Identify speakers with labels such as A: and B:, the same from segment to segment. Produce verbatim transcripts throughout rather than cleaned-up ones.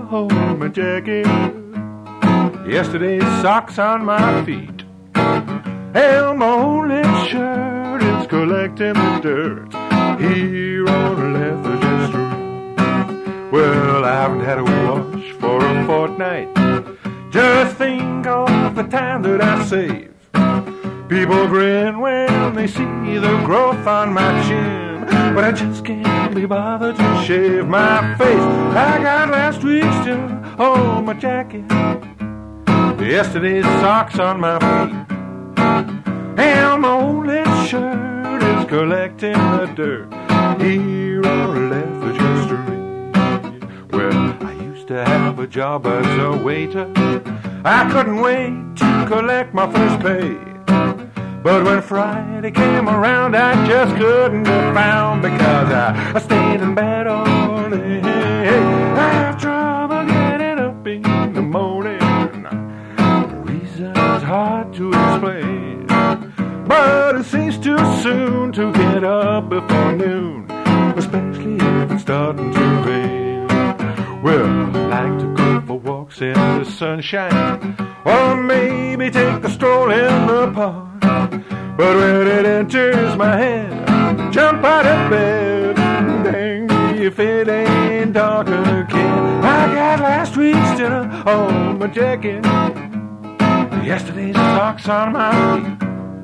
A: oh, my jacket. Yesterday's socks on my feet. And my only shirt is collecting the dirt here on Lethargy Street. Well, I haven't had a wash for a fortnight. Just think of the time that I save. People grin when they see the growth on my chin, but I just can't be bothered to shave my face. I got last week's dinner on my jacket, yesterday's socks on my feet, and my only shirt is collecting the dirt here on Lethargy Street. Well, I used to have a job as a waiter. I couldn't wait to collect my first pay. But when Friday came around, I just couldn't be found because I, I stayed in bed all day. I have trouble getting up in the morning. The reason's hard to explain, but it seems too soon to get up before noon, especially if it's starting to rain. Well, I like to go for walks in the sunshine, or maybe take a stroll in the park. But when it enters my head, jump out of bed, dang me if it ain't dark again. I got last week's dinner on my jacket, yesterday's socks on my feet,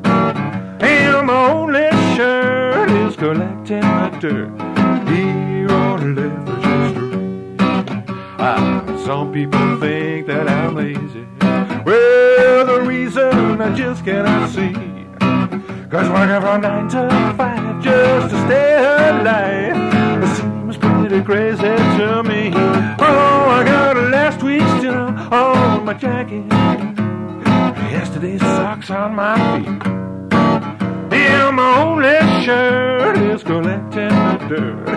A: and my only shirt is collecting the dirt here on Lethargy Street. Ah, some people think that I'm lazy. Well, the reason I just cannot see, 'cause working from nine to five just to stay alive, it seems pretty crazy to me. Oh, I got last week's dinner on my jacket, yesterday's socks on my feet, and my only shirt is collecting the dirt